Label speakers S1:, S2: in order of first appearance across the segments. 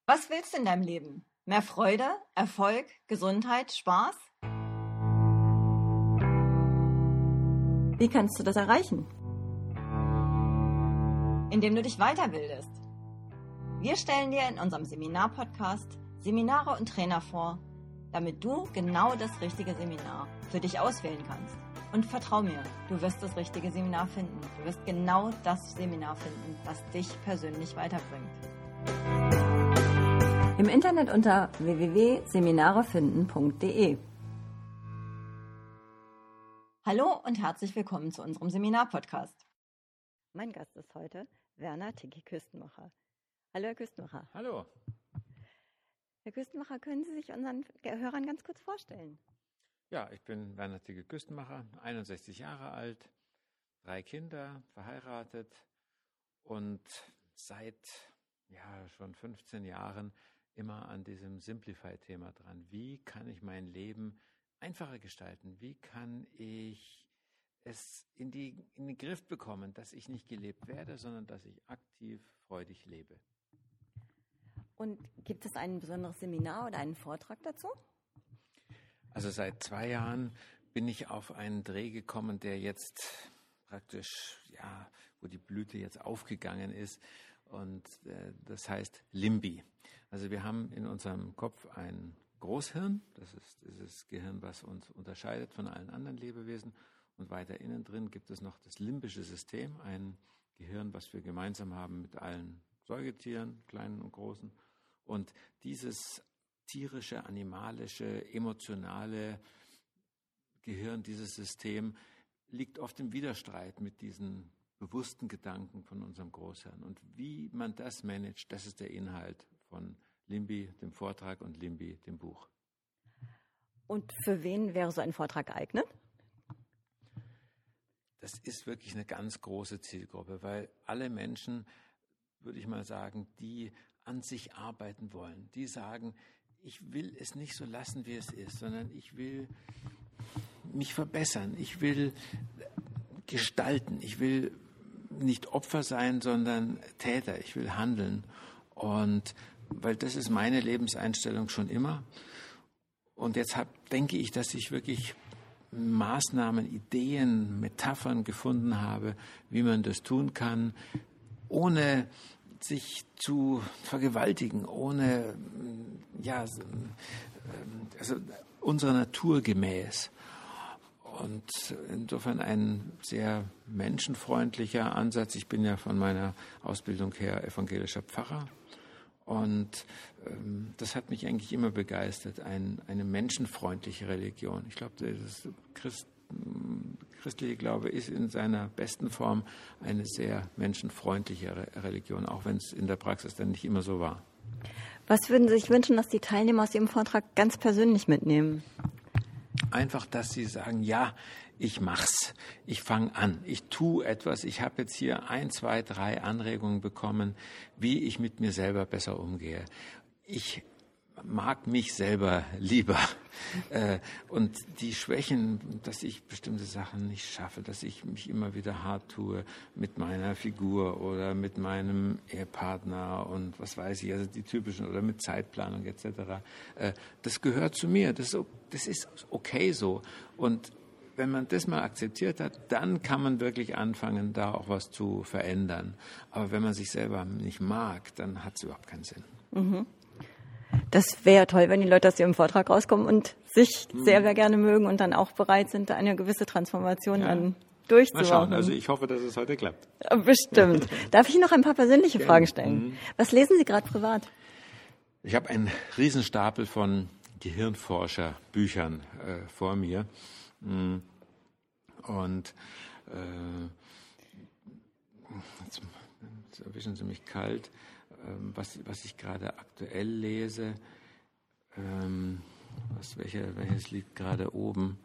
S1: Was willst du in deinem Leben? Mehr Freude, Erfolg, Gesundheit, Spaß? Wie kannst du das erreichen? Indem du dich weiterbildest. Wir stellen dir in unserem Seminar-Podcast Seminare und Trainer vor, damit du genau das richtige Seminar für dich auswählen kannst. Und vertrau mir, du wirst das richtige Seminar finden. Du wirst genau das Seminar finden, was dich persönlich weiterbringt. Im Internet unter www.seminarefinden.de. Hallo und herzlich willkommen zu unserem Seminar-Podcast. Mein Gast ist heute Werner Tiki Küstenmacher. Hallo, Herr Küstenmacher.
S2: Hallo.
S1: Herr Küstenmacher, können Sie sich unseren Hörern ganz kurz vorstellen?
S2: Ja, ich bin Werner Tiki Küstenmacher, 61 Jahre alt, 3 Kinder, verheiratet und seit schon 15 Jahren immer an diesem Simplify-Thema dran. Wie kann ich mein Leben einfacher gestalten? Wie kann ich es in den Griff bekommen, dass ich nicht gelebt werde, sondern dass ich aktiv, freudig lebe?
S1: Und gibt es ein besonderes Seminar oder einen Vortrag dazu?
S2: Also seit 2 Jahren bin ich auf einen Dreh gekommen, der jetzt praktisch, wo die Blüte jetzt aufgegangen ist. Und das heißt Limbi. Also wir haben in unserem Kopf ein Großhirn, das ist dieses Gehirn, was uns unterscheidet von allen anderen Lebewesen. Und weiter innen drin gibt es noch das limbische System, ein Gehirn, was wir gemeinsam haben mit allen Säugetieren, kleinen und großen. Und dieses tierische, animalische, emotionale Gehirn, dieses System, liegt oft im Widerstreit mit diesen bewussten Gedanken von unserem Großhirn. Und wie man das managt, das ist der Inhalt von Limbi, dem Vortrag, und Limbi, dem Buch.
S1: Und für wen wäre so ein Vortrag geeignet?
S2: Das ist wirklich eine ganz große Zielgruppe, weil alle Menschen, würde ich mal sagen, die an sich arbeiten wollen, die sagen, ich will es nicht so lassen, wie es ist, sondern ich will mich verbessern, ich will gestalten, ich will nicht Opfer sein, sondern Täter, ich will handeln. Und weil das ist meine Lebenseinstellung schon immer. Und jetzt denke ich, dass ich wirklich Maßnahmen, Ideen, Metaphern gefunden habe, wie man das tun kann, ohne sich zu vergewaltigen, ohne unserer Natur gemäß. Und insofern ein sehr menschenfreundlicher Ansatz. Ich bin ja von meiner Ausbildung her evangelischer Pfarrer. Und das hat mich eigentlich immer begeistert, eine menschenfreundliche Religion. Ich glaube, das christliche Glaube ist in seiner besten Form eine sehr menschenfreundliche Religion, auch wenn es in der Praxis dann nicht immer so war.
S1: Was würden Sie sich wünschen, dass die Teilnehmer aus Ihrem Vortrag ganz persönlich mitnehmen?
S2: Einfach, dass sie sagen, ja, ich mach's, ich fange an, ich tue etwas. Ich habe jetzt hier 1, 2, 3 Anregungen bekommen, wie ich mit mir selber besser umgehe. Ich mag mich selber lieber und die Schwächen, dass ich bestimmte Sachen nicht schaffe, dass ich mich immer wieder hart tue mit meiner Figur oder mit meinem Ehepartner und was weiß ich, also die typischen, oder mit Zeitplanung etc. Das gehört zu mir, das ist okay so. Und wenn man das mal akzeptiert hat, dann kann man wirklich anfangen, da auch was zu verändern. Aber wenn man sich selber nicht mag, dann hat es überhaupt keinen Sinn.
S1: Mhm. Das wäre toll, wenn die Leute aus ihrem Vortrag rauskommen und sich sehr, sehr gerne mögen und dann auch bereit sind, eine gewisse Transformation dann durchzuführen.
S2: Mal schauen, also ich hoffe, dass es heute klappt.
S1: Bestimmt. Darf ich noch ein paar persönliche Fragen stellen? Was lesen Sie gerade privat?
S2: Ich habe einen Riesenstapel von Gehirnforscher-Büchern vor mir. Und jetzt erwischen Sie mich kalt. Was ich gerade aktuell lese, welches liegt gerade oben?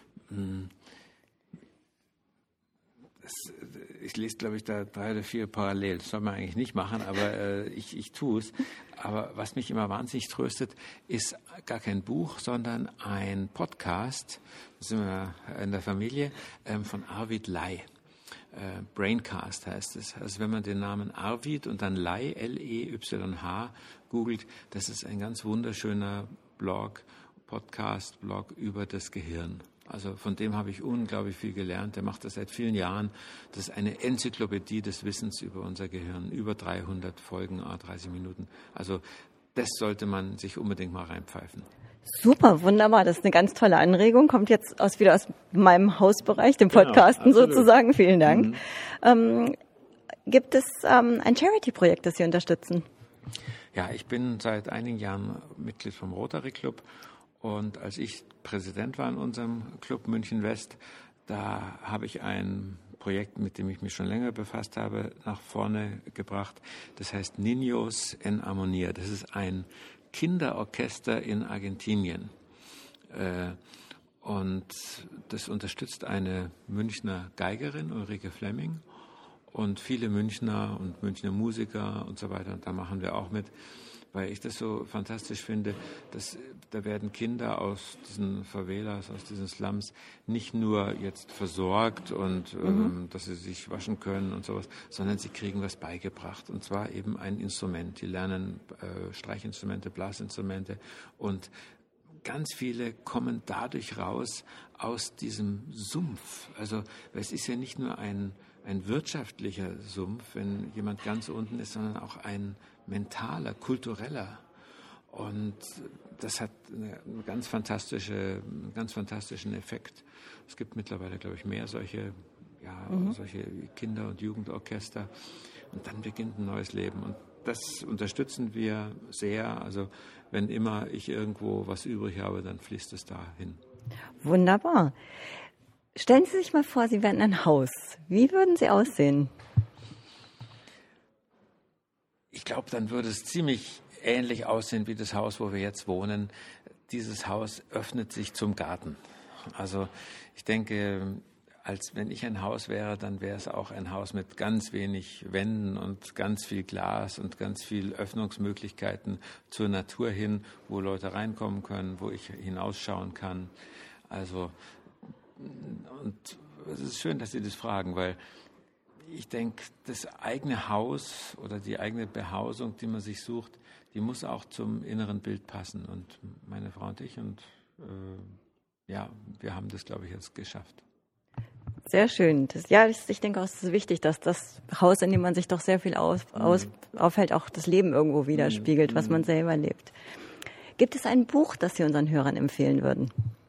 S2: Ich lese, glaube ich, da 3 oder 4 parallel. Das soll man eigentlich nicht machen, aber ich tue es. Aber was mich immer wahnsinnig tröstet, ist gar kein Buch, sondern ein Podcast, da sind wir in der Familie, von Arvid Lai. Braincast heißt es. Also wenn man den Namen Arvid und dann Lai, Leyh, googelt, das ist ein ganz wunderschöner Podcast-Blog über das Gehirn. Also von dem habe ich unglaublich viel gelernt. Der macht das seit vielen Jahren. Das ist eine Enzyklopädie des Wissens über unser Gehirn. Über 300 Folgen, 30 Minuten. Also das sollte man sich unbedingt mal reinpfeifen.
S1: Super, wunderbar. Das ist eine ganz tolle Anregung. Kommt jetzt wieder aus meinem Hausbereich, dem Podcasten sozusagen. Vielen Dank. Gibt es ein Charity-Projekt, das Sie unterstützen?
S2: Ja, ich bin seit einigen Jahren Mitglied vom Rotary Club. Und als ich Präsident war in unserem Club München West, da habe ich ein Projekt, mit dem ich mich schon länger befasst habe, nach vorne gebracht. Das heißt Niños en Armonía. Das ist ein Kinderorchester in Argentinien. Und das unterstützt eine Münchner Geigerin, Ulrike Flemming, und viele Münchner und Münchner Musiker und so weiter. Und da machen wir auch mit, weil ich das so fantastisch finde, dass da werden Kinder aus diesen Favelas, aus diesen Slums nicht nur jetzt versorgt und dass sie sich waschen können und sowas, sondern sie kriegen was beigebracht, und zwar eben ein Instrument. Die lernen Streichinstrumente, Blasinstrumente, und ganz viele kommen dadurch raus aus diesem Sumpf. Also es ist ja nicht nur ein wirtschaftlicher Sumpf, wenn jemand ganz unten ist, sondern auch ein mentaler, kultureller. Und das hat einen ganz fantastischen Effekt. Es gibt mittlerweile, glaube ich, mehr solche Kinder- und Jugendorchester. Und dann beginnt ein neues Leben. Und das unterstützen wir sehr. Also wenn immer ich irgendwo was übrig habe, dann fließt es dahin.
S1: Wunderbar. Stellen Sie sich mal vor, Sie wären ein Haus. Wie würden Sie aussehen?
S2: Ich glaube, dann würde es ziemlich ähnlich aussehen wie das Haus, wo wir jetzt wohnen. Dieses Haus öffnet sich zum Garten. Also ich denke, als wenn ich ein Haus wäre, dann wäre es auch ein Haus mit ganz wenig Wänden und ganz viel Glas und ganz viel Öffnungsmöglichkeiten zur Natur hin, wo Leute reinkommen können, wo ich hinausschauen kann. Also, und es ist schön, dass Sie das fragen, weil ich denke, das eigene Haus oder die eigene Behausung, die man sich sucht, die muss auch zum inneren Bild passen. Und meine Frau und ich, wir haben das, glaube ich, jetzt geschafft.
S1: Sehr schön. Ich denke auch, es ist wichtig, dass das Haus, in dem man sich doch sehr viel aufhält, auch das Leben irgendwo widerspiegelt, was man selber lebt. Gibt es ein Buch, das Sie unseren Hörern empfehlen würden?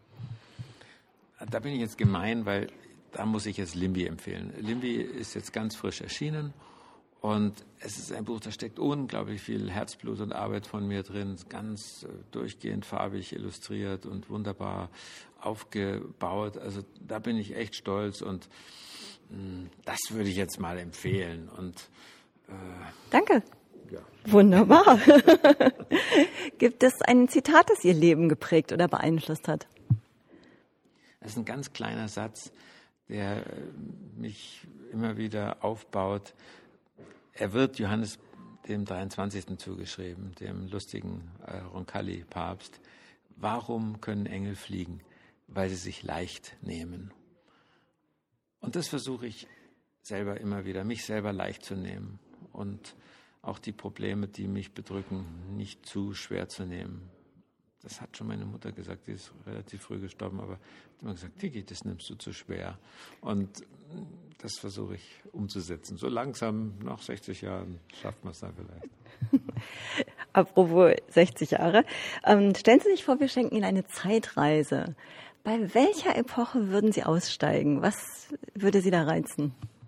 S2: Da bin ich jetzt gemein, weil da muss ich jetzt Limby empfehlen. Limby ist jetzt ganz frisch erschienen und es ist ein Buch, da steckt unglaublich viel Herzblut und Arbeit von mir drin, ganz durchgehend farbig illustriert und wunderbar aufgebaut. Also da bin ich echt stolz und das würde ich jetzt mal empfehlen. Und
S1: danke.
S2: Ja.
S1: Wunderbar. Gibt es ein Zitat, das Ihr Leben geprägt oder beeinflusst hat?
S2: Das ist ein ganz kleiner Satz, der mich immer wieder aufbaut. Er wird Johannes dem 23. zugeschrieben, dem lustigen Roncalli-Papst. Warum können Engel fliegen? Weil sie sich leicht nehmen. Und das versuche ich selber immer wieder, mich selber leicht zu nehmen und auch die Probleme, die mich bedrücken, nicht zu schwer zu nehmen. Das hat schon meine Mutter gesagt, die ist relativ früh gestorben, aber hat immer gesagt, Tiki, das nimmst du zu schwer. Und das versuche ich umzusetzen. So langsam, nach 60 Jahren, schafft man es dann vielleicht.
S1: Apropos 60 Jahre, stellen Sie sich vor, wir schenken Ihnen eine Zeitreise. Bei welcher Epoche würden Sie aussteigen? Was würde Sie da reizen?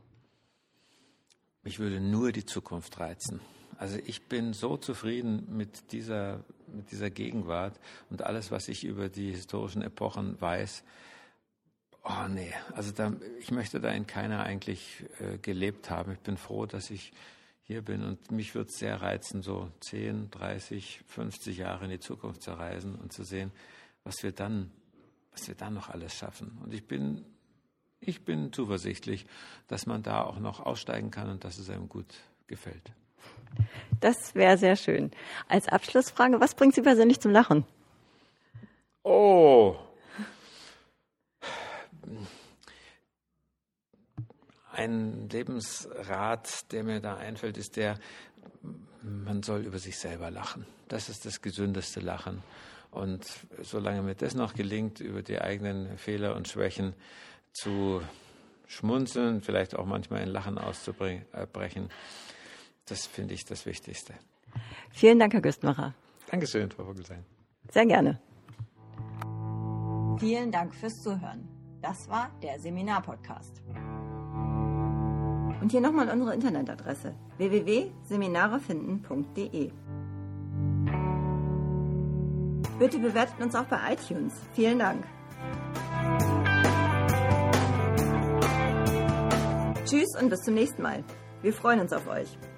S2: Mich würde nur die Zukunft reizen. Also ich bin so zufrieden mit dieser Gegenwart und alles, was ich über die historischen Epochen weiß. Oh nee, also ich möchte da in keiner eigentlich gelebt haben. Ich bin froh, dass ich hier bin und mich würde es sehr reizen, so 10, 30, 50 Jahre in die Zukunft zu reisen und zu sehen, was wir dann noch alles schaffen. Und ich bin zuversichtlich, dass man da auch noch aussteigen kann und dass es einem gut gefällt.
S1: Das wäre sehr schön. Als Abschlussfrage, was bringt Sie persönlich zum Lachen?
S2: Oh, ein Lebensrat, der mir da einfällt, ist der, man soll über sich selber lachen. Das ist das gesündeste Lachen. Und solange mir das noch gelingt, über die eigenen Fehler und Schwächen zu schmunzeln, vielleicht auch manchmal in Lachen auszubrechen, das finde ich das Wichtigste.
S1: Vielen Dank, Herr Güstenmacher.
S2: Dankeschön, Frau Vogelsang.
S1: Sehr gerne. Vielen Dank fürs Zuhören. Das war der Seminar-Podcast. Und hier nochmal unsere Internetadresse: www.seminarefinden.de. Bitte bewertet uns auch bei iTunes. Vielen Dank. Tschüss und bis zum nächsten Mal. Wir freuen uns auf euch.